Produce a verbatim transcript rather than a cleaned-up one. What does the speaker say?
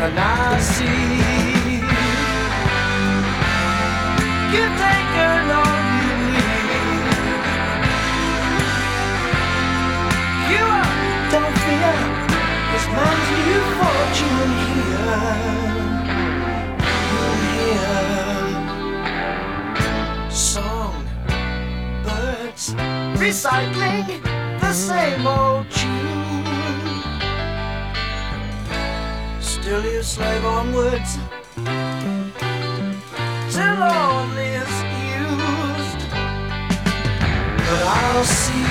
and I see. You take her all you need. You are, don't fear, this man's new fortune here. You hear song, birds, recycling the same old tune. Still you slave onwards till all is used. But I'll see